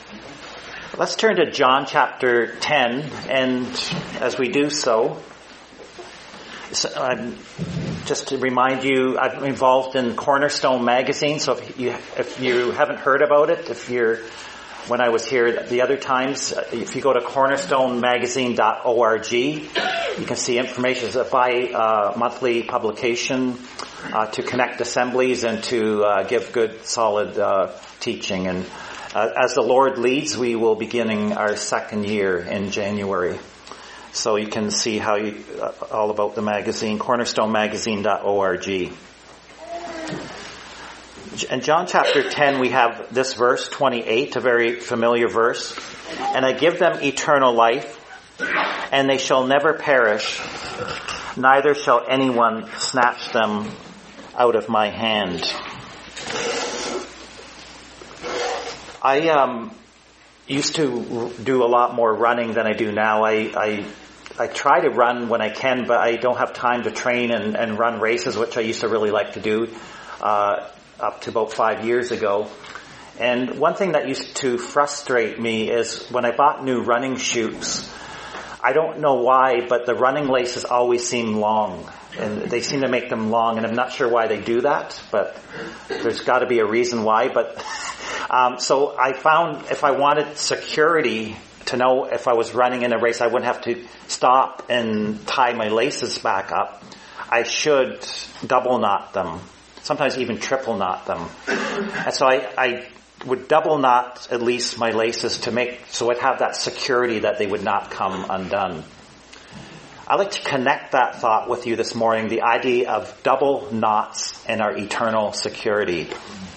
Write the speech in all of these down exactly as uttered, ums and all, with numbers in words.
Let's turn to John chapter ten, and as we do so, so uh, just to remind you, I'm involved in Cornerstone magazine, so if you, if you haven't heard about it, if you're, when I was here the other times, if you go to cornerstone magazine dot org, you can see information. It's a bi-monthly publication uh, to connect assemblies and to uh, give good, solid uh, teaching. And Uh, as the Lord leads, we will be beginning our second year in January. So you can see how you, uh, all about the magazine, cornerstone magazine dot org. In John chapter ten, we have this verse, twenty-eight, a very familiar verse. And I give them eternal life, and they shall never perish, neither shall anyone snatch them out of my hand. I um, used to do a lot more running than I do now. I, I I try to run when I can, but I don't have time to train and, and run races, which I used to really like to do uh, up to about five years ago. And one thing that used to frustrate me is when I bought new running shoes, I don't know why, but the running laces always seem long. And they seem to make them long, and I'm not sure why they do that, but there's got to be a reason why. But um, so I found if I wanted security to know if I was running in a race, I wouldn't have to stop and tie my laces back up. I should double knot them, sometimes even triple knot them. And so I, I would double knot at least my laces to make so I'd have that security that they would not come undone. I'd like to connect that thought with you this morning, the idea of double knots and our eternal security.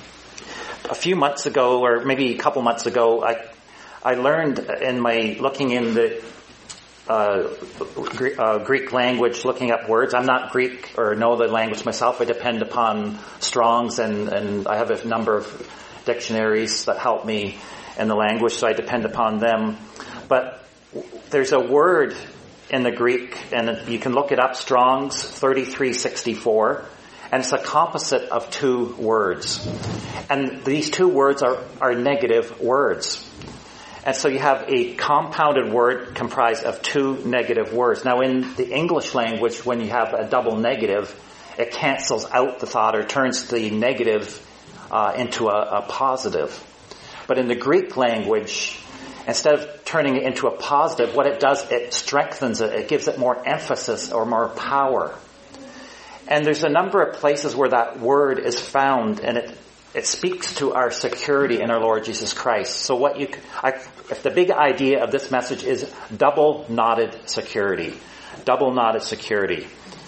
A few months ago, or maybe a couple months ago, I I learned in my looking in the uh, Greek, uh, Greek language, looking up words. I'm not Greek or know the language myself. I depend upon Strong's, and, and I have a number of dictionaries that help me in the language, so I depend upon them. But there's a word in the Greek, and you can look it up, Strong's thirty-three sixty-four, and it's a composite of two words. And these two words are, are negative words. And so you have a compounded word comprised of two negative words. Now in the English language, when you have a double negative, it cancels out the thought or turns the negative uh, into a, a positive. But in the Greek language, instead of turning it into a positive, what it does, it strengthens it. It gives it more emphasis or more power. And there's a number of places where that word is found, and it it speaks to our security in our Lord Jesus Christ. So what you, I, if the big idea of this message is double knotted security, double knotted security.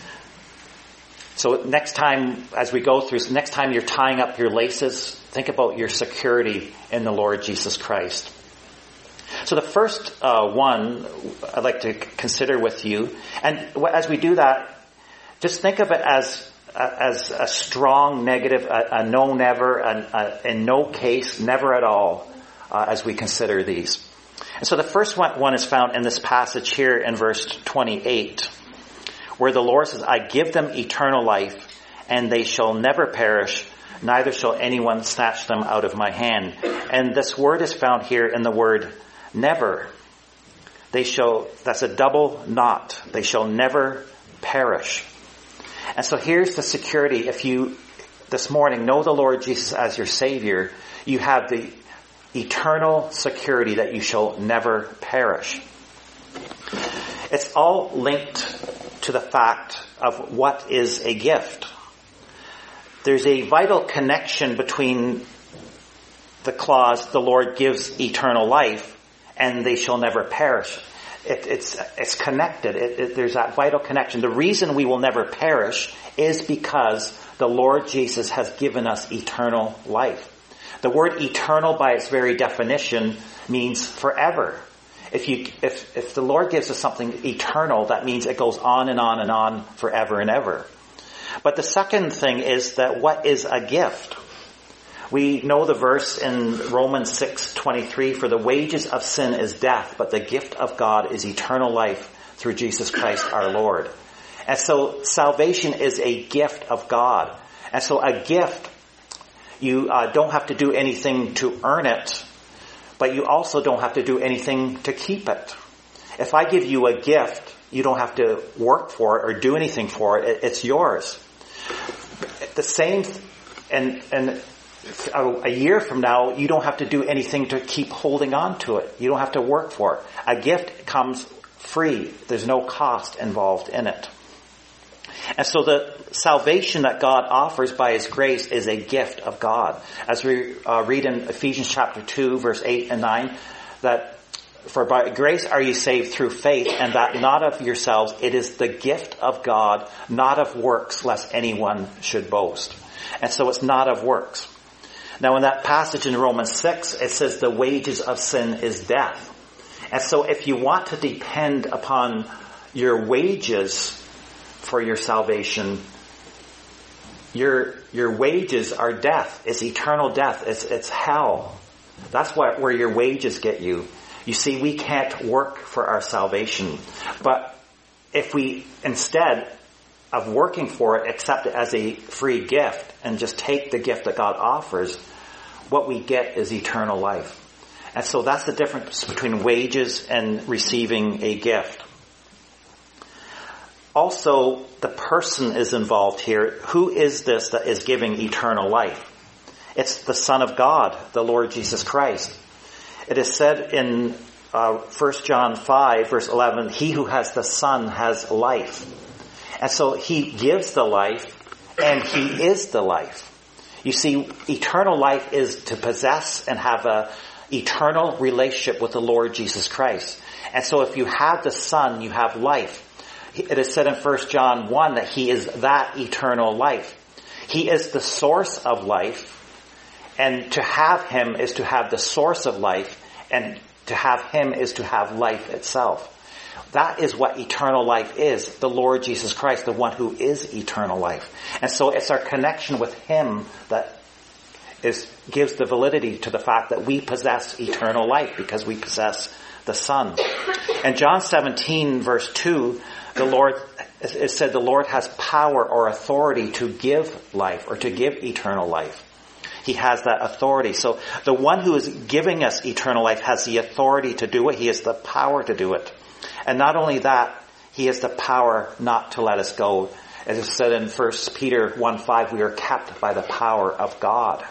So next time, as we go through, next time you're tying up your laces, think about your security in the Lord Jesus Christ. So the first uh, one I'd like to consider with you, and as we do that, just think of it as as a strong negative, a, a no never, a, a, in no case, never at all, uh, as we consider these. And so the first one, one is found in this passage here in verse twenty-eight, where the Lord says, I give them eternal life, and they shall never perish, neither shall anyone snatch them out of my hand. And this word is found here in the word never. They shall, that's a double knot. They shall never perish. And so here's the security. If you, this morning, know the Lord Jesus as your Savior, you have the eternal security that you shall never perish. It's all linked to the fact of what is a gift. There's a vital connection between the clause, the Lord gives eternal life, and they shall never perish. It, it's it's connected. It, it, there's that vital connection. The reason we will never perish is because the Lord Jesus has given us eternal life. The word eternal, by its very definition, means forever. If you if if the Lord gives us something eternal, that means it goes on and on and on forever and ever. But the second thing is that what is a gift? We know the verse in Romans six twenty-three, for the wages of sin is death, but the gift of God is eternal life through Jesus Christ our Lord. And so salvation is a gift of God. And so a gift, you uh, don't have to do anything to earn it, but you also don't have to do anything to keep it. If I give you a gift, you don't have to work for it or do anything for it. It's yours. The same, and, and a year from now, you don't have to do anything to keep holding on to it. You don't have to work for it. A gift comes free. There's no cost involved in it. And so the salvation that God offers by His grace is a gift of God. As we uh, read in Ephesians chapter two, verse eight and nine, that for by grace are you saved through faith, and that not of yourselves, it is the gift of God, not of works, lest anyone should boast. And so it's not of works. Now in that passage in Romans six, it says the wages of sin is death. And so if you want to depend upon your wages for your salvation, your your wages are death. It's eternal death. It's it's hell. That's what where your wages get you. You see, we can't work for our salvation. But if we, instead of working for it, accept it as a free gift and just take the gift that God offers, what we get is eternal life. And so that's the difference between wages and receiving a gift. Also, the person is involved here. Who is this that is giving eternal life? It's the Son of God, the Lord Jesus Christ. It is said in uh, First John five, verse eleven, he who has the Son has life. And so He gives the life, and He is the life. You see, eternal life is to possess and have a eternal relationship with the Lord Jesus Christ. And so if you have the Son, you have life. It is said in First John one that He is that eternal life. He is the source of life. And to have Him is to have the source of life, and to have Him is to have life itself. That is what eternal life is, the Lord Jesus Christ, the one who is eternal life. And so it's our connection with Him that is gives the validity to the fact that we possess eternal life, because we possess the Son. In John seventeen, verse two, the Lord, it said the Lord has power or authority to give life, or to give eternal life. He has that authority. So the one who is giving us eternal life has the authority to do it. He has the power to do it. And not only that, He has the power not to let us go. As it said in First Peter one five, we are kept by the power of God.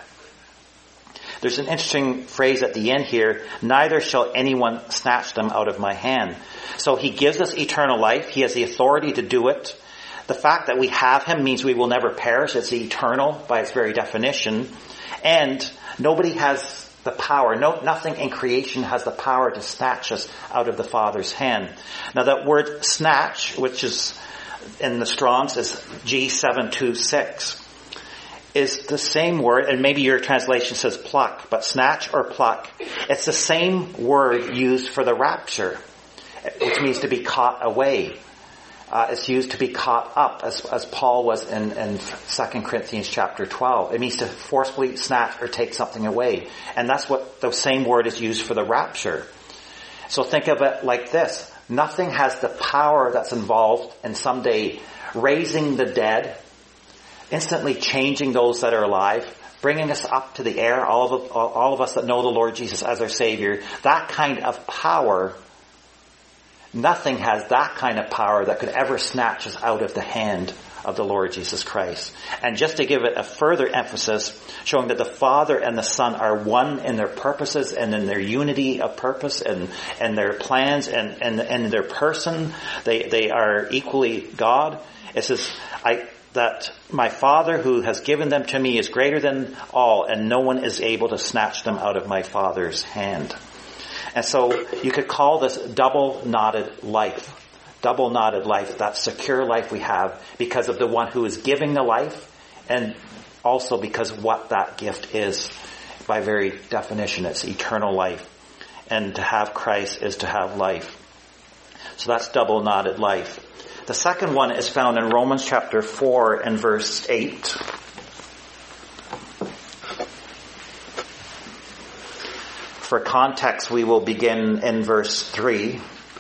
There's an interesting phrase at the end here, neither shall anyone snatch them out of my hand. So He gives us eternal life. He has the authority to do it. The fact that we have Him means we will never perish. It's eternal by its very definition. And nobody has the power, no, nothing in creation has the power to snatch us out of the Father's hand. Now that word snatch, which is in the Strong's is G seven two six, is the same word, and maybe your translation says pluck, but snatch or pluck, it's the same word used for the rapture, which means to be caught away. Uh, it's used to be caught up, as, as Paul was in, in Second Corinthians chapter twelve. It means to forcefully snatch or take something away. And that's what the same word is used for the rapture. So think of it like this. Nothing has the power that's involved in someday raising the dead, instantly changing those that are alive, bringing us up to the air, all of, all of us that know the Lord Jesus as our Savior. That kind of power, nothing has that kind of power that could ever snatch us out of the hand of the Lord Jesus Christ. And just to give it a further emphasis, showing that the Father and the Son are one in their purposes and in their unity of purpose and, and their plans and, and, and their person, they, they are equally God. It says, I, that my Father who has given them to me is greater than all, and no one is able to snatch them out of my Father's hand. And so you could call this double-knotted life. Double-knotted life, that secure life we have because of the one who is giving the life, and also because of what that gift is. By very definition, it's eternal life. And to have Christ is to have life. So that's double-knotted life. The second one is found in Romans chapter four and verse eight. For context, we will begin in verse three.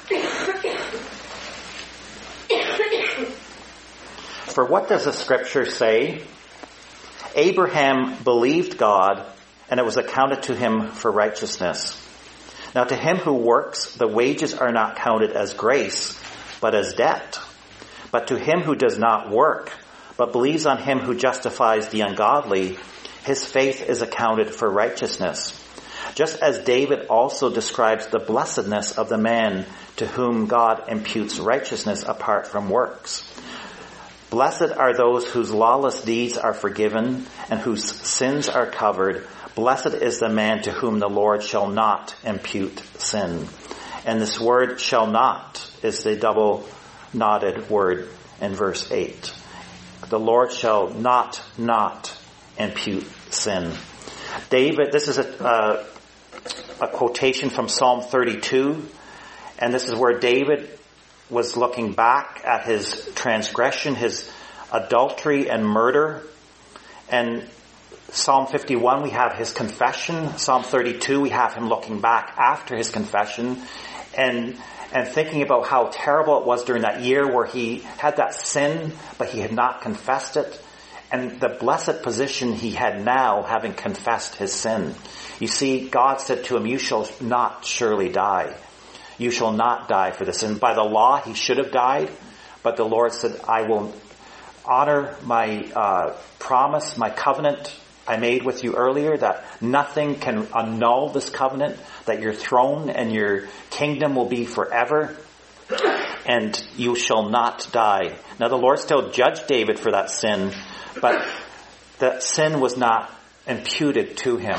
For what does the scripture say? Abraham believed God, and it was accounted to him for righteousness. Now to him who works, the wages are not counted as grace, but as debt. But to him who does not work, but believes on him who justifies the ungodly, his faith is accounted for righteousness. Just as David also describes the blessedness of the man to whom God imputes righteousness apart from works. Blessed are those whose lawless deeds are forgiven and whose sins are covered. Blessed is the man to whom the Lord shall not impute sin. And this word shall not is the double knotted word in verse eight. The Lord shall not, not impute sin. David, this is a, uh, a quotation from Psalm thirty-two. And this is where David was looking back at his transgression, his adultery and murder. And Psalm fifty-one, we have his confession. Psalm thirty-two, we have him looking back after his confession and and thinking about how terrible it was during that year where he had that sin, but he had not confessed it. And the blessed position he had now, having confessed his sin. You see, God said to him, you shall not surely die. You shall not die for this. And by the law, he should have died. But the Lord said, I will honor my uh, promise, my covenant I made with you earlier, that nothing can annul this covenant, that your throne and your kingdom will be forever, and you shall not die. Now the Lord still judged David for that sin, but that sin was not imputed to him.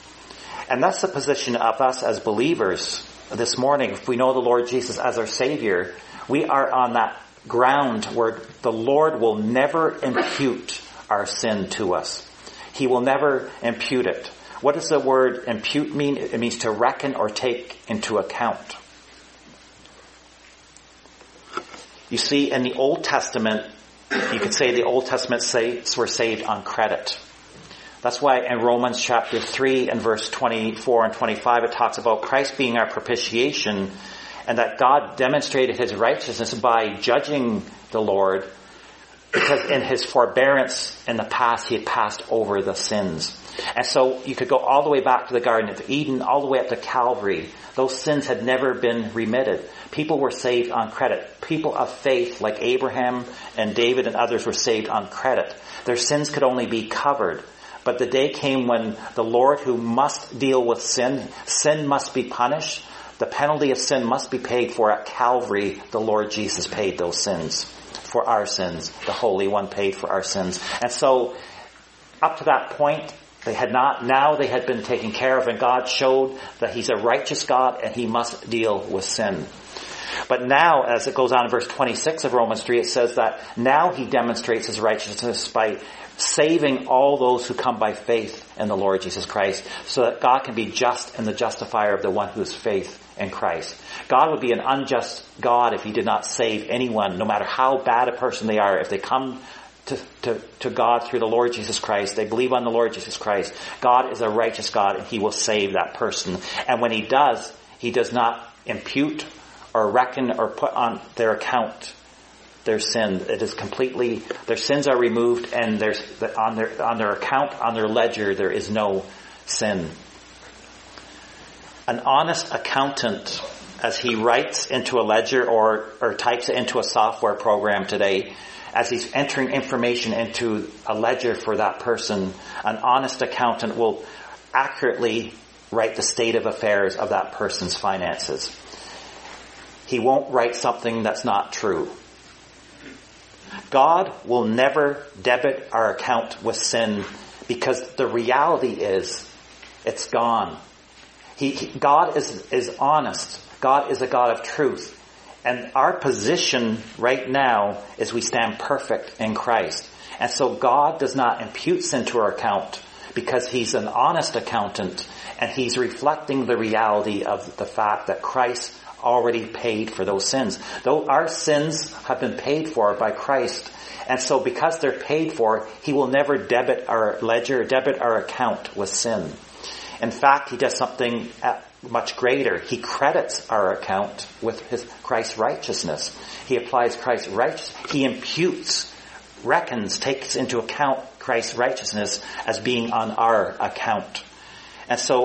And that's the position of us as believers this morning. If we know the Lord Jesus as our Savior, we are on that ground where the Lord will never impute our sin to us. He will never impute it. What does the word impute mean? It means to reckon or take into account. You see, in the Old Testament, you could say the Old Testament saints were saved on credit. That's why in Romans chapter three and verse twenty-four and twenty-five, it talks about Christ being our propitiation, and that God demonstrated his righteousness by judging the Lord, because in his forbearance in the past, he had passed over the sins. And so you could go all the way back to the Garden of Eden, all the way up to Calvary. Those sins had never been remitted. People were saved on credit. People of faith like Abraham and David and others were saved on credit. Their sins could only be covered. But the day came when the Lord, who must deal with sin, sin must be punished. The penalty of sin must be paid for. At Calvary, the Lord Jesus paid those sins for our sins. The Holy One paid for our sins. And so, up to that point, they had not, now they had been taken care of, and God showed that he's a righteous God and he must deal with sin. But now, as it goes on in verse twenty-six of Romans three, it says that now he demonstrates his righteousness by saving all those who come by faith in the Lord Jesus Christ, so that God can be just and the justifier of the one who has faith in Christ. God would be an unjust God if he did not save anyone, no matter how bad a person they are. If they come to, to, to God through the Lord Jesus Christ, they believe on the Lord Jesus Christ, God is a righteous God and he will save that person. And when he does, he does not impute or reckon or put on their account their sin. It is completely, their sins are removed, and there's on their on their account, on their ledger, there is no sin. An honest accountant, as he writes into a ledger or or types it into a software program today, as he's entering information into a ledger for that person, an honest accountant will accurately write the state of affairs of that person's finances. He won't write something that's not true. God will never debit our account with sin, because the reality is it's gone. He, he, God is, is honest. God is a God of truth. And our position right now is we stand perfect in Christ. And so God does not impute sin to our account, because he's an honest accountant, and he's reflecting the reality of the fact that Christ already paid for those sins. Though our sins have been paid for by Christ, and so because they're paid for, he will never debit our ledger, debit our account with sin. In fact, he does something much greater. He credits our account with his Christ's righteousness. He applies Christ's righteousness. He imputes, reckons, takes into account Christ's righteousness as being on our account. And so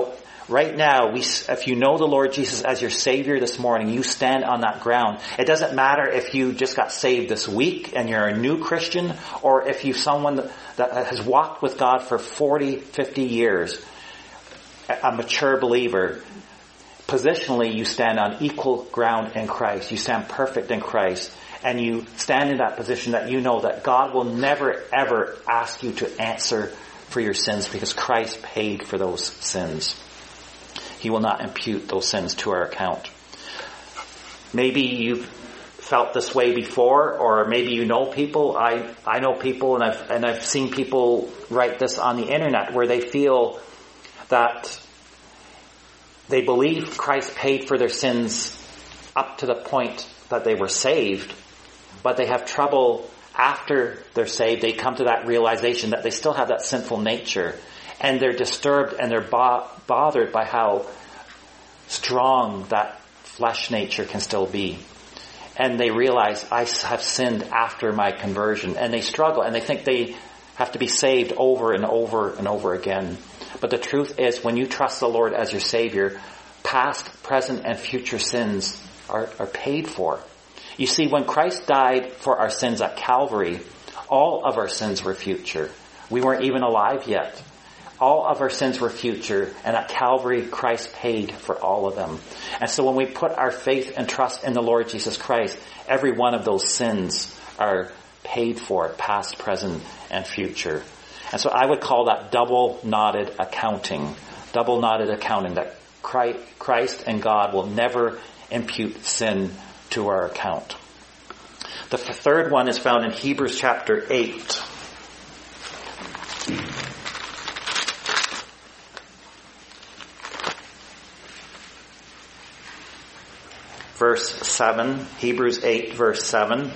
Right now, we, if you know the Lord Jesus as your Savior this morning, you stand on that ground. It doesn't matter if you just got saved this week and you're a new Christian, or if you're someone that, that has walked with God for forty, fifty years, a mature believer. Positionally, you stand on equal ground in Christ. You stand perfect in Christ. And you stand in that position that you know that God will never, ever ask you to answer for your sins because Christ paid for those sins. He will not impute those sins to our account. Maybe you've felt this way before, or maybe you know people. I, I know people, and I've, and I've seen people write this on the internet where they feel that they believe Christ paid for their sins up to the point that they were saved, but they have trouble after they're saved. They come to that realization that they still have that sinful nature, and they're disturbed and they're bo- bothered by how strong that flesh nature can still be. And they realize, I have sinned after my conversion, and they struggle and they think they have to be saved over and over and over again. But the truth is, when you trust the Lord as your Savior, past, present, and future sins are, are paid for. You see, when Christ died for our sins at Calvary, all of our sins were future. We weren't even alive yet. All of our sins were future, and at Calvary, Christ paid for all of them. And so when we put our faith and trust in the Lord Jesus Christ, every one of those sins are paid for, past, present, and future. And so I would call that double-knotted accounting. Double-knotted accounting, that Christ and God will never impute sin to our account. The third one is found in Hebrews chapter eight. Verse seven, Hebrews eight, verse seven.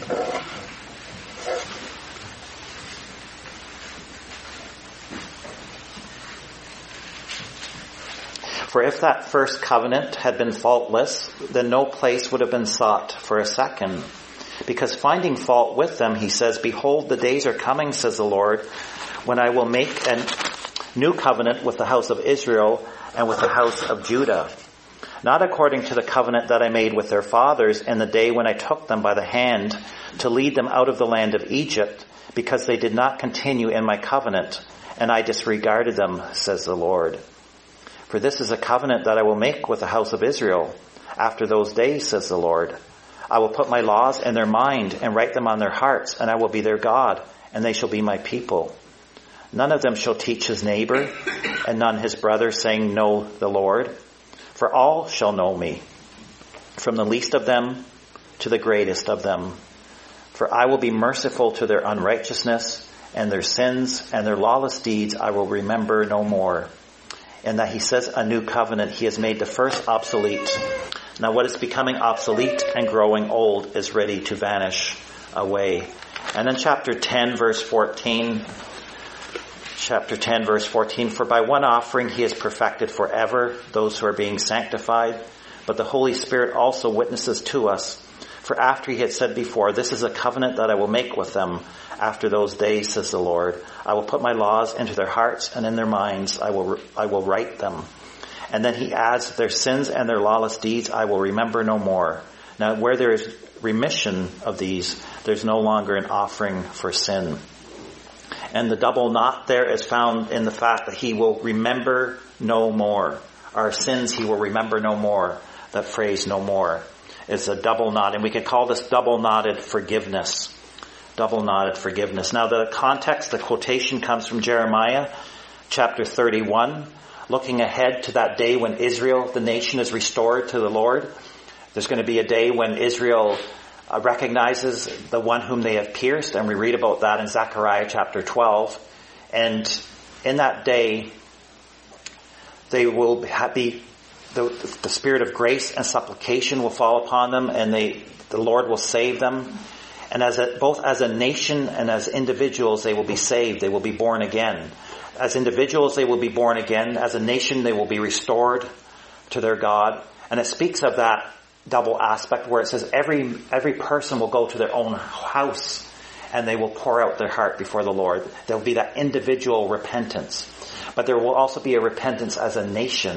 For if that first covenant had been faultless, then no place would have been sought for a second. Because finding fault with them, he says, behold, the days are coming, says the Lord, when I will make a new covenant with the house of Israel and with the house of Judah. Not according to the covenant that I made with their fathers in the day when I took them by the hand to lead them out of the land of Egypt, because they did not continue in my covenant, and I disregarded them, says the Lord. For this is a covenant that I will make with the house of Israel after those days, says the Lord. I will put my laws in their mind and write them on their hearts, and I will be their God, and they shall be my people. None of them shall teach his neighbor, and none his brother, saying, know the Lord. For all shall know me, from the least of them to the greatest of them. For I will be merciful to their unrighteousness, and their sins and their lawless deeds I will remember no more. And that he says a new covenant, he has made the first obsolete. Now what is becoming obsolete and growing old is ready to vanish away. And then chapter ten, verse fourteen. Chapter ten, verse fourteen. For by one offering he has perfected forever those who are being sanctified. But the Holy Spirit also witnesses to us. For after he had said before, this is a covenant that I will make with them after those days, says the Lord. I will put my laws into their hearts, and in their minds I will I will write them. And then he adds, their sins and their lawless deeds I will remember no more. Now where there is remission of these, there's no longer an offering for sin. And the double knot there is found in the fact that he will remember no more. Our sins he will remember no more. That phrase, no more, is a double knot. And we can call this double knotted forgiveness. Double knotted forgiveness. Now the context, the quotation comes from Jeremiah chapter thirty-one. Looking ahead to that day when Israel, the nation, is restored to the Lord. There's going to be a day when Israel uh, recognizes the one whom they have pierced, and we read about that in Zechariah chapter twelve. And in that day, they will be, the, the spirit of grace and supplication will fall upon them, and they, the Lord will save them. And as a, both as a nation and as individuals, they will be saved. They will be born again. As individuals, they will be born again. As a nation, they will be restored to their God. And it speaks of that double aspect where it says every every person will go to their own house and they will pour out their heart before the Lord. There will be that individual repentance. But there will also be a repentance as a nation.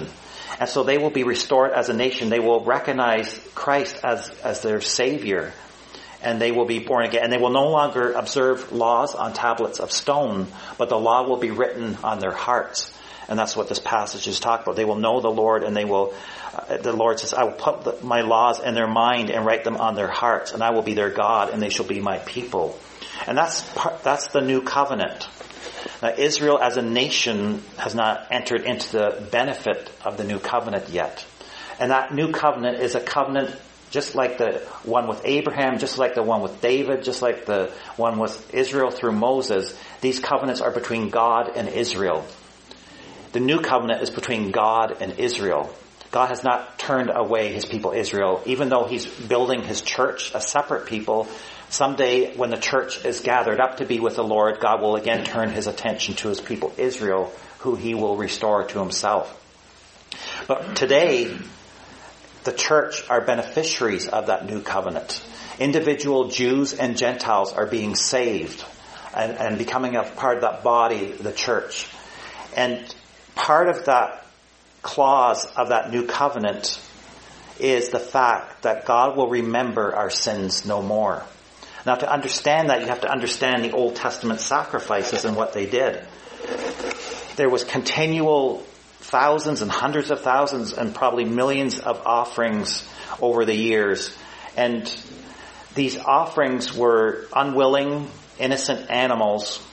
And so they will be restored as a nation. They will recognize Christ as, as their Savior. And they will be born again. And they will no longer observe laws on tablets of stone, but the law will be written on their hearts. And that's what this passage is talking about. They will know the Lord, and they will, uh, the Lord says, I will put the, my laws in their mind and write them on their hearts, and I will be their God, and they shall be my people. And that's part, that's the new covenant. Now, Israel as a nation has not entered into the benefit of the new covenant yet. And that new covenant is a covenant just like the one with Abraham, just like the one with David, just like the one with Israel through Moses. These covenants are between God and Israel. The new covenant is between God and Israel. God has not turned away his people Israel, even though he's building his church, a separate people. Someday when the church is gathered up to be with the Lord, God will again turn his attention to his people Israel, who he will restore to himself. But today, the church are beneficiaries of that new covenant. Individual Jews and Gentiles are being saved and, and becoming a part of that body, the church. And part of that clause of that new covenant is the fact that God will remember our sins no more. Now, to understand that, you have to understand the Old Testament sacrifices and what they did. There was continual thousands and hundreds of thousands and probably millions of offerings over the years. And these offerings were unwilling, innocent animals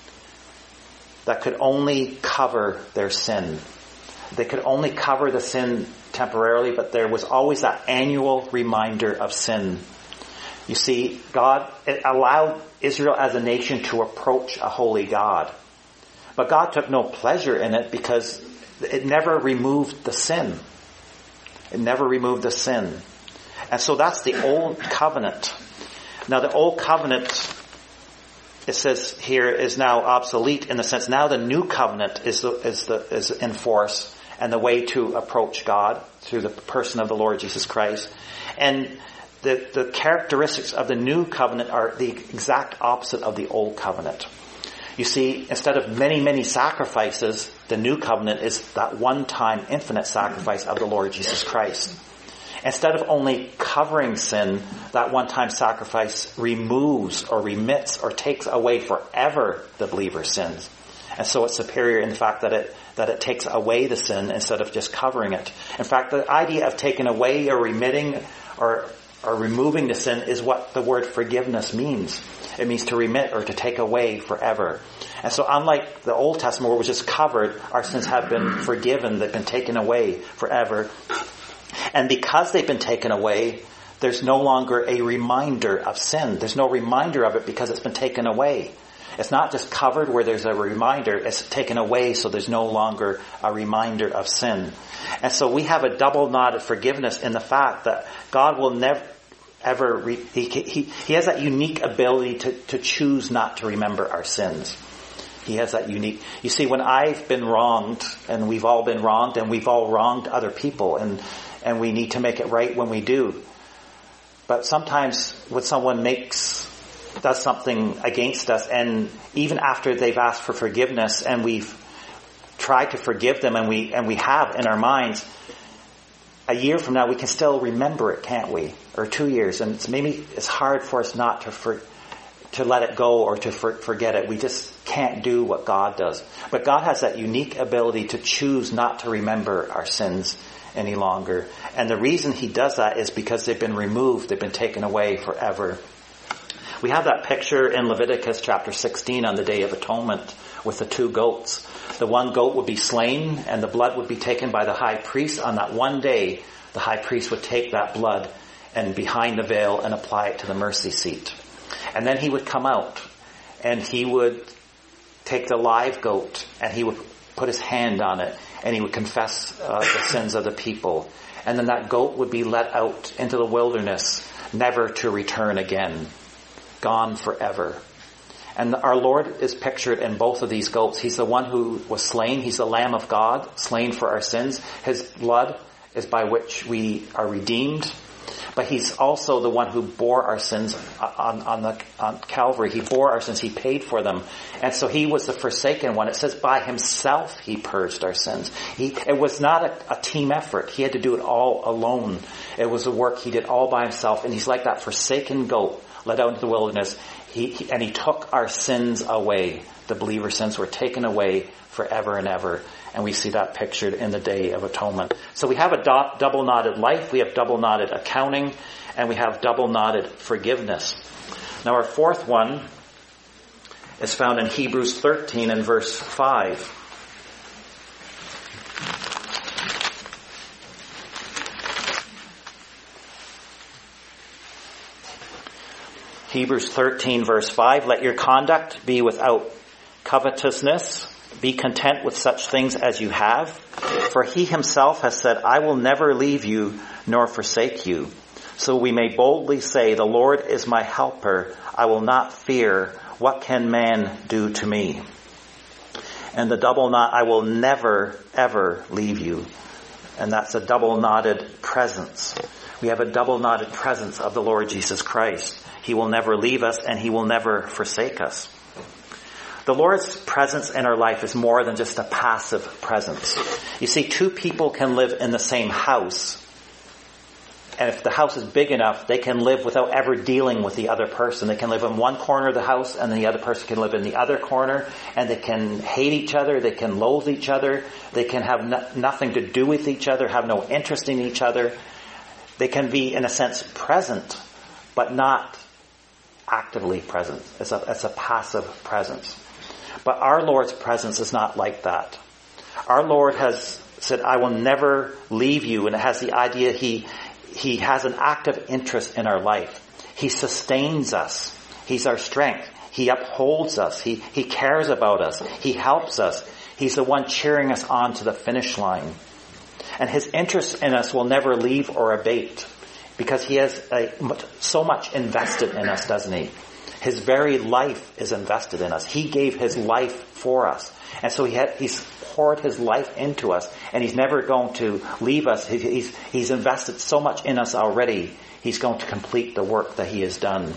that could only cover their sin. They could only cover the sin temporarily, but there was always that annual reminder of sin. You see, God it allowed Israel as a nation to approach a holy God. But God took no pleasure in it because it never removed the sin. It never removed the sin. And so that's the old covenant. Now the old covenant, it says here, is now obsolete in the sense now the new covenant is the, is the, is in force, and the way to approach God through the person of the Lord Jesus Christ. And the, the characteristics of the new covenant are the exact opposite of the old covenant. You see, instead of many, many sacrifices, the new covenant is that one-time infinite sacrifice of the Lord Jesus Christ. Instead of only covering sin, that one-time sacrifice removes or remits or takes away forever the believer's sins. And so it's superior in the fact that it that it takes away the sin instead of just covering it. In fact, the idea of taking away or remitting or or removing the sin is what the word forgiveness means. It means to remit or to take away forever. And so unlike the Old Testament where it was just covered, our sins have been forgiven, they've been taken away forever. And because they've been taken away, there's no longer a reminder of sin. There's no reminder of it because it's been taken away. It's not just covered where there's a reminder, it's taken away so there's no longer a reminder of sin. And so we have a double knotted forgiveness in the fact that God will never ever, re- he, he, he has that unique ability to, to choose not to remember our sins. He has that unique, you see, when I've been wronged, and we've all been wronged, and we've all wronged other people, and, and we need to make it right when we do. But sometimes when someone makes, does something against us, and even after they've asked for forgiveness, and we've tried to forgive them, and we, and we have in our minds, a year from now we can still remember it, can't we? Or two years, and it's maybe it's hard for us not to for, to let it go or to for, forget it. We just can't do what God does. But God has that unique ability to choose not to remember our sins any longer. And the reason he does that is because they've been removed, they've been taken away forever. We have that picture in Leviticus chapter sixteen on the Day of Atonement with the two goats. The one goat would be slain and the blood would be taken by the high priest. On that one day, the high priest would take that blood and behind the veil and apply it to the mercy seat. And then he would come out and he would take the live goat and he would put his hand on it and he would confess uh, the sins of the people. And then that goat would be let out into the wilderness, never to return again, gone forever. And our Lord is pictured in both of these goats. He's the one who was slain. He's the Lamb of God, slain for our sins. His blood is by which we are redeemed. But he's also the one who bore our sins on, on the on Calvary. He bore our sins. He paid for them. And so he was the forsaken one. It says by himself he purged our sins. He, it was not a, a team effort. He had to do it all alone. It was a work he did all by himself. And he's like that forsaken goat led out into the wilderness. He, he, and he took our sins away. The believer's sins were taken away forever and ever. And we see that pictured in the Day of Atonement. So we have a do- double-knotted life, we have double-knotted accounting, and we have double-knotted forgiveness. Now our fourth one is found in Hebrews thirteen and verse five. Hebrews thirteen verse five, let your conduct be without covetousness. Be content with such things as you have. For he himself has said, I will never leave you nor forsake you. So we may boldly say, the Lord is my helper. I will not fear. What can man do to me? And the double knot, I will never, ever leave you. And that's a double knotted presence. We have a double knotted presence of the Lord Jesus Christ. He will never leave us and he will never forsake us. The Lord's presence in our life is more than just a passive presence. You see, two people can live in the same house. And if the house is big enough, they can live without ever dealing with the other person. They can live in one corner of the house and then the other person can live in the other corner. And they can hate each other. They can loathe each other. They can have no, nothing to do with each other, have no interest in each other. They can be, in a sense, present, but not actively present. It's a, it's a passive presence. But our Lord's presence is not like that. Our Lord has said, I will never leave you. And it has the idea he, he has an active interest in our life. He sustains us. He's our strength. He upholds us. He, he cares about us. He helps us. He's the one cheering us on to the finish line. And his interest in us will never leave or abate because he has a, so much invested in us, doesn't he? His very life is invested in us. He gave his life for us. And so he had, he's poured his life into us. And he's never going to leave us. He, he's, he's invested so much in us already. He's going to complete the work that he has done.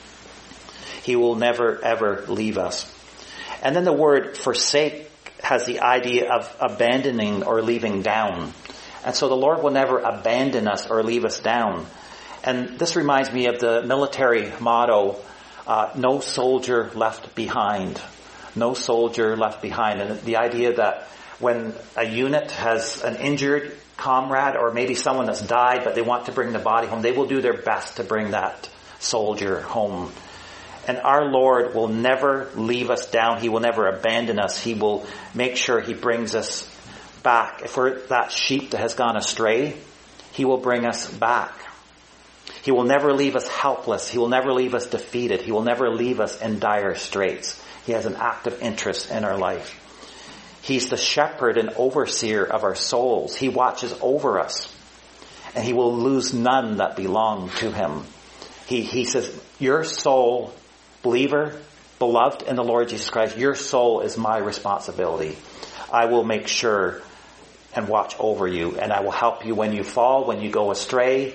He will never, ever leave us. And then the word forsake has the idea of abandoning or leaving down. And so the Lord will never abandon us or leave us down. And this reminds me of the military motto, Uh, no soldier left behind. No soldier left behind. And the idea that when a unit has an injured comrade or maybe someone that's died but they want to bring the body home, they will do their best to bring that soldier home. And our Lord will never leave us down. He will never abandon us. He will make sure he brings us back. If we're that sheep that has gone astray, he will bring us back. He will never leave us helpless. He will never leave us defeated. He will never leave us in dire straits. He has an active interest in our life. He's the shepherd and overseer of our souls. He watches over us. And he will lose none that belong to him. He, he says, your soul, believer, beloved in the Lord Jesus Christ, your soul is my responsibility. I will make sure and watch over you. And I will help you when you fall, when you go astray.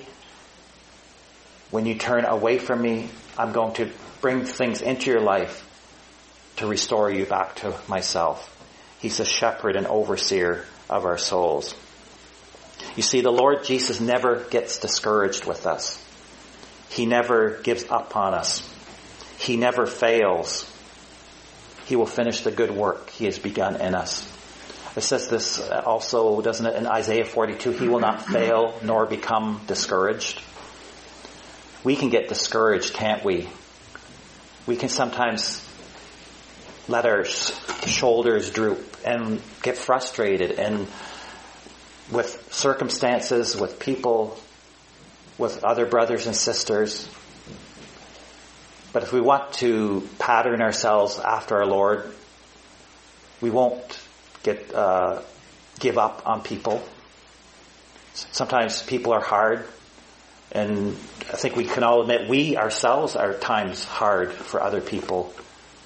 When you turn away from me, I'm going to bring things into your life to restore you back to myself. He's the shepherd and overseer of our souls. You see, the Lord Jesus never gets discouraged with us. He never gives up on us. He never fails. He will finish the good work he has begun in us. It says this also, doesn't it, in Isaiah forty-two, he will not fail nor become discouraged. We can get discouraged, can't we? We can sometimes let our shoulders droop and get frustrated and with circumstances, with people, with other brothers and sisters. But if we want to pattern ourselves after our Lord, we won't get uh, give up on people. Sometimes people are hard. And I think we can all admit we ourselves are at times hard for other people.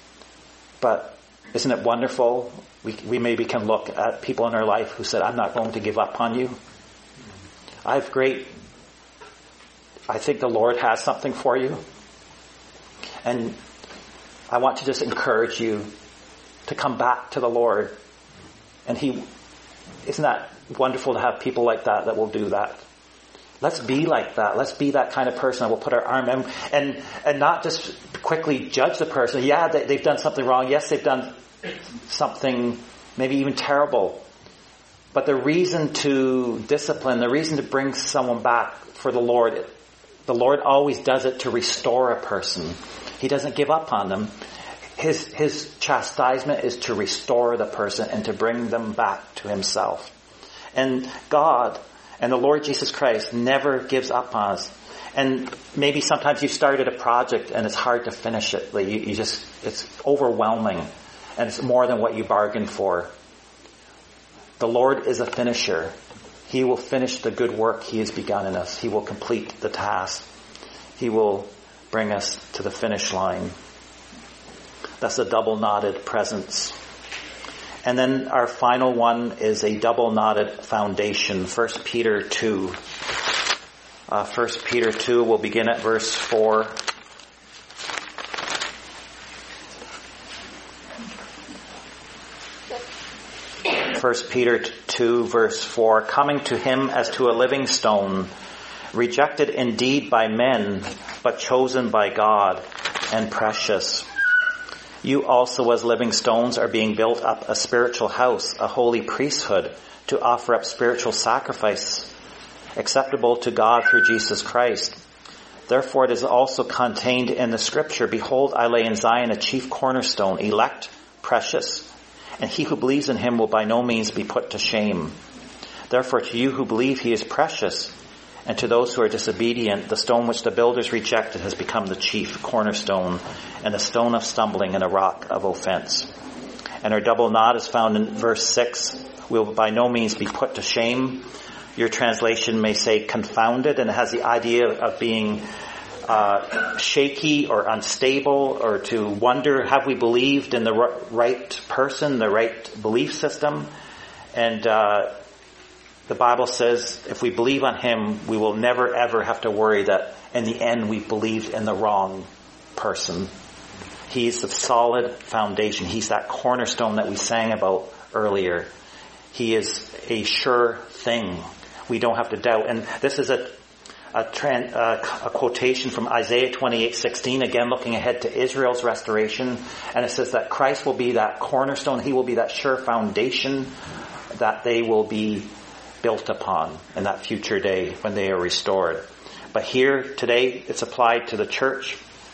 But isn't it wonderful? We, we maybe can look at people in our life who said, I'm not going to give up on you. I have great I think the Lord has something for you. And I want to just encourage you to come back to the Lord. And He, isn't that wonderful to have people like that that will do that? Let's be like that. Let's be that kind of person that will put our arm in and, and not just quickly judge the person. Yeah, they, they've done something wrong. Yes, they've done something maybe even terrible. But the reason to discipline, the reason to bring someone back for the Lord, the Lord always does it to restore a person. He doesn't give up on them. His, his chastisement is to restore the person and to bring them back to Himself. And God and the Lord Jesus Christ never gives up on us. And maybe sometimes you've started a project and it's hard to finish it. Like you, you just, it's overwhelming and it's more than what you bargained for. The Lord is a finisher. He will finish the good work He has begun in us. He will complete the task. He will bring us to the finish line. That's a double-knotted presence. And then our final one is a double-knotted foundation. First Peter two. Uh, First Peter two, we'll begin at verse four. First Peter two, verse four. Coming to Him as to a living stone, rejected indeed by men, but chosen by God and precious. You also as living stones are being built up a spiritual house, a holy priesthood, to offer up spiritual sacrifice acceptable to God through Jesus Christ. Therefore it is also contained in the scripture, behold, I lay in Zion a chief cornerstone, elect, precious, and he who believes in Him will by no means be put to shame. Therefore to you who believe He is precious, and to those who are disobedient, the stone which the builders rejected has become the chief cornerstone, and a stone of stumbling and a rock of offense. And our double knot is found in verse six. We will by no means be put to shame. Your translation may say confounded, and it has the idea of being uh, shaky or unstable, or to wonder, have we believed in the right person, the right belief system? And uh the Bible says if we believe on Him, we will never ever have to worry that in the end we believed in the wrong person. He's the solid foundation. He's that cornerstone that we sang about earlier. He is a sure thing. We don't have to doubt. And this is a a, tran, uh, a quotation from Isaiah twenty-eight sixteen, again looking ahead to Israel's restoration. And it says that Christ will be that cornerstone. He will be that sure foundation that they will be built upon in that future day when they are restored. But here today it's applied to the church,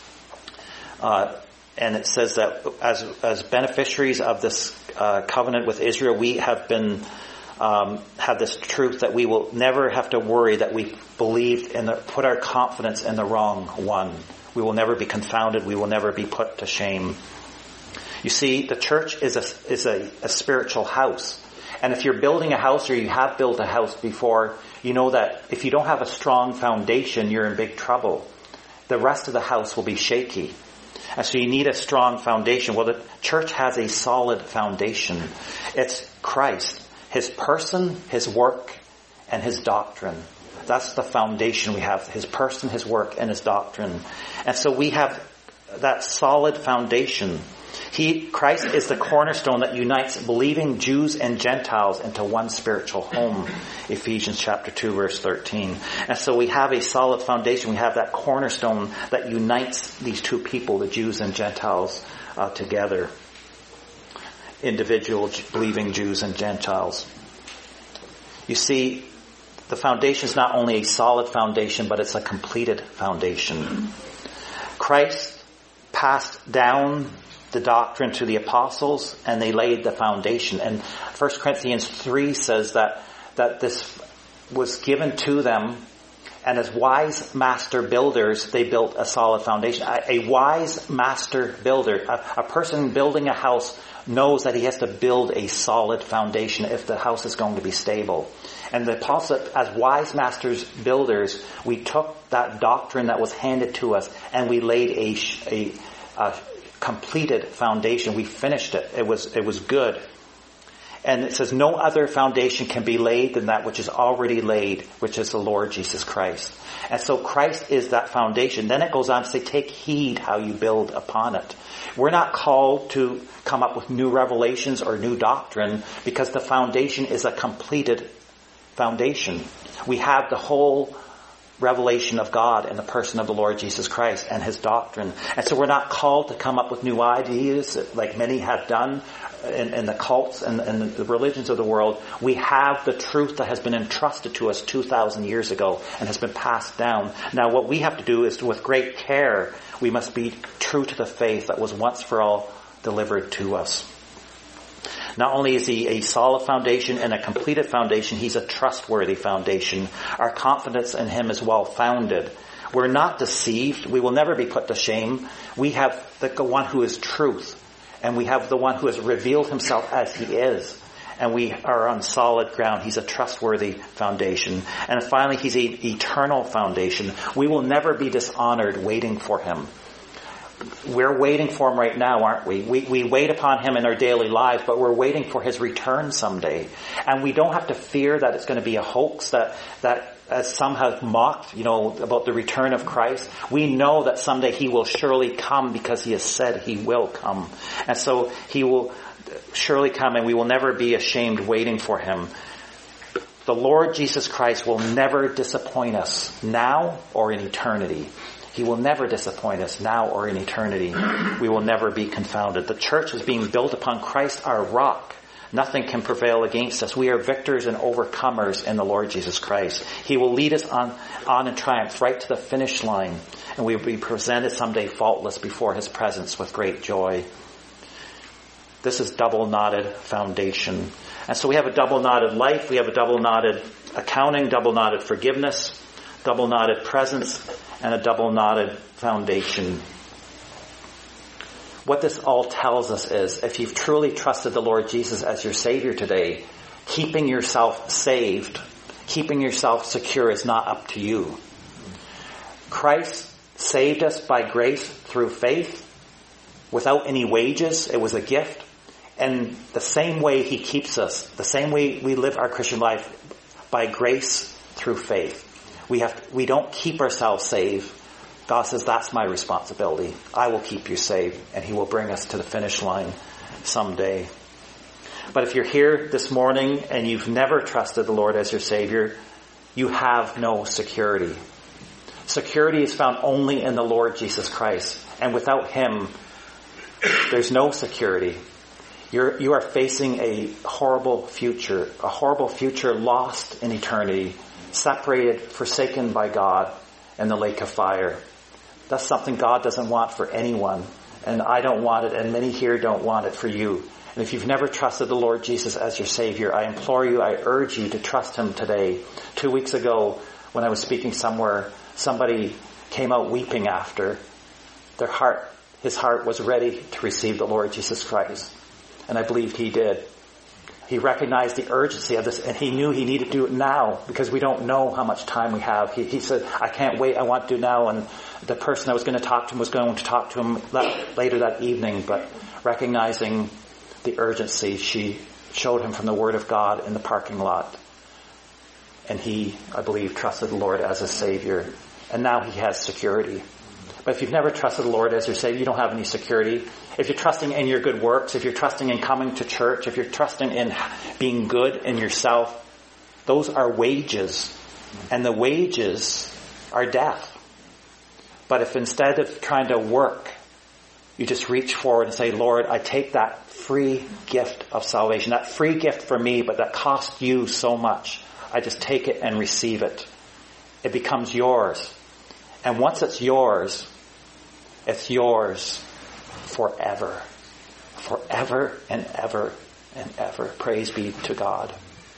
uh, and it says that as as beneficiaries of this uh, covenant with Israel, we have been um, have this truth that we will never have to worry that we believed in the, put our confidence in the wrong one. We will never be confounded. We will never be put to shame. You see, the church is a is a, a spiritual house. And if you're building a house, or you have built a house before, you know that if you don't have a strong foundation, you're in big trouble. The rest of the house will be shaky. And so you need a strong foundation. Well, the church has a solid foundation. It's Christ, His person, His work, and His doctrine. That's the foundation we have. His person, His work, and His doctrine. And so we have that solid foundation. He, Christ is the cornerstone that unites believing Jews and Gentiles into one spiritual home. Ephesians chapter two, verse thirteen. And so we have a solid foundation. We have that cornerstone that unites these two people, the Jews and Gentiles, uh, together. Individual believing Jews and Gentiles. You see, the foundation is not only a solid foundation, but it's a completed foundation. Christ passed down the doctrine to the apostles, and they laid the foundation. And First Corinthians three says that that this was given to them, and as wise master builders, they built a solid foundation. A, a wise master builder, a, a person building a house, knows that he has to build a solid foundation if the house is going to be stable. And the apostle, as wise masters builders, we took that doctrine that was handed to us, and we laid a a, a completed foundation. We finished it. It was it was good. And it says, no other foundation can be laid than that which is already laid, which is the Lord Jesus Christ. And so Christ is that foundation. Then it goes on to say, take heed how you build upon it. We're not called to come up with new revelations or new doctrine, because the foundation is a completed foundation. We have the whole revelation of God in the person of the Lord Jesus Christ and his doctrine. And so we're not called to come up with new ideas like many have done in, in the cults and, and the religions of the world. We have the truth that has been entrusted to us two thousand years ago and has been passed down. Now what we have to do is, with great care, we must be true to the faith that was once for all delivered to us. Not only is he a solid foundation and a completed foundation, he's a trustworthy foundation. Our confidence in him is well founded. We're not deceived. We will never be put to shame. We have the one who is truth, and we have the one who has revealed himself as he is. And we are on solid ground. He's a trustworthy foundation. And finally, he's an eternal foundation. We will never be dishonored waiting for him. We're waiting for him right now, aren't we? we? We wait upon him in our daily lives, but we're waiting for his return someday. And we don't have to fear that it's going to be a hoax, that, that as some have mocked, you know, about the return of Christ. We know that someday he will surely come, because he has said he will come. And so he will surely come, and we will never be ashamed waiting for him. The Lord Jesus Christ will never disappoint us, now or in eternity. He will never disappoint us, now or in eternity. We will never be confounded. The church is being built upon Christ, our rock. Nothing can prevail against us. We are victors and overcomers in the Lord Jesus Christ. He will lead us on, on in triumph right to the finish line, and we will be presented someday faultless before his presence with great joy. This is double-knotted foundation. And so we have a double-knotted life, we have a double-knotted accounting, double-knotted forgiveness, double-knotted presence, and a double-knotted foundation. What this all tells us is, if you've truly trusted the Lord Jesus as your Savior today, keeping yourself saved, keeping yourself secure is not up to you. Christ saved us by grace through faith, without any wages. It was a gift. And the same way he keeps us, the same way we live our Christian life, by grace through faith. We have, we don't keep ourselves saved. God says, that's my responsibility. I will keep you saved, and he will bring us to the finish line someday. But if you're here this morning and you've never trusted the Lord as your Savior, you have no security. Security is found only in the Lord Jesus Christ. And without him, there's no security. You're, you are facing a horrible future, a horrible future lost in eternity, separated, forsaken by God in the lake of fire. That's something God doesn't want for anyone. And I don't want it, and many here don't want it for you. And if you've never trusted the Lord Jesus as your Savior, I implore you, I urge you to trust him today. Two weeks ago, when I was speaking somewhere, somebody came out weeping after. Their heart, his heart was ready to receive the Lord Jesus Christ. And I believed he did. He recognized the urgency of this, and he knew he needed to do it now, because we don't know how much time we have. He, he said, I can't wait, I want to do now. And the person that was going to talk to him was going to talk to him later that evening, but recognizing the urgency, she showed him from the Word of God in the parking lot. And he, I believe, trusted the Lord as a Savior. And now he has security. But if you've never trusted the Lord as your Savior, you don't have any security. If you're trusting in your good works, if you're trusting in coming to church, if you're trusting in being good in yourself, those are wages. And the wages are death. But if instead of trying to work, you just reach forward and say, Lord, I take that free gift of salvation, that free gift for me, but that cost you so much. I just take it and receive it. It becomes yours. And once it's yours, it's yours forever. Forever and ever and ever. Praise be to God.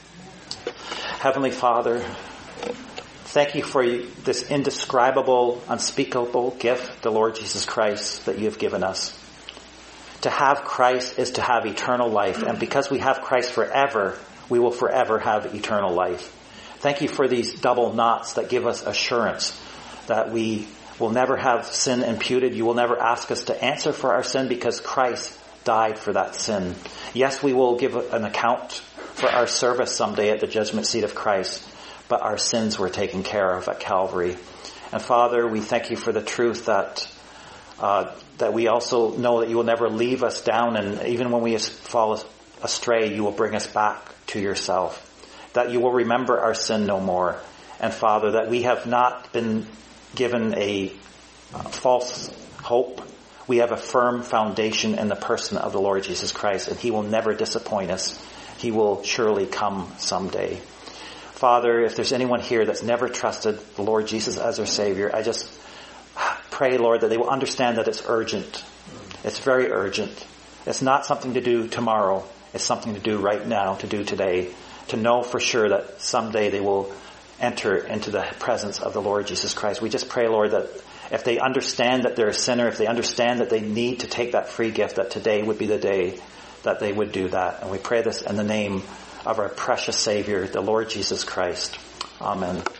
Heavenly Father, thank you for this indescribable, unspeakable gift, the Lord Jesus Christ, that you have given us. To have Christ is to have eternal life. And because we have Christ forever, we will forever have eternal life. Thank you for these double knots that give us assurance that we will never have sin imputed. You will never ask us to answer for our sin, because Christ died for that sin. Yes, we will give an account for our service someday at the judgment seat of Christ, but our sins were taken care of at Calvary. And Father, we thank you for the truth that uh, that we also know that you will never leave us down, and even when we fall astray, you will bring us back to yourself. That you will remember our sin no more. And Father, that we have not been given a uh, false hope. We have a firm foundation in the person of the Lord Jesus Christ, and he will never disappoint us. He will surely come someday. Father, if there's anyone here that's never trusted the Lord Jesus as their Savior, I just pray, Lord, that they will understand that it's urgent. It's very urgent. It's not something to do tomorrow. It's something to do right now, to do today, to know for sure that someday they will enter into the presence of the Lord Jesus Christ. We just pray, Lord, that if they understand that they're a sinner, if they understand that they need to take that free gift, that today would be the day that they would do that. And we pray this in the name of our precious Savior, the Lord Jesus Christ. Amen.